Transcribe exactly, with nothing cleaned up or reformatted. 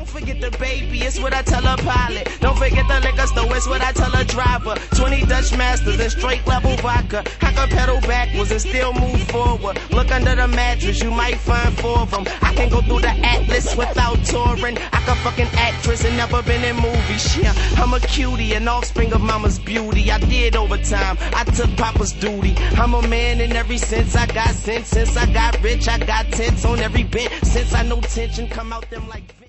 Don't forget the baby, it's what I tell a pilot. Don't forget the liquor store, it's what I tell a driver. Twenty Dutch Masters and straight level vodka. I can pedal backwards and still move forward. Look under the mattress, you might find four of them. I can go through the Atlas without touring. I can fucking actress and never been in movies. Yeah, I'm a cutie, an offspring of mama's beauty. I did overtime, I took papa's duty. I'm a man in every sense, I got sense. Since I got rich, I got tents on every bent. Since I know tension come out them like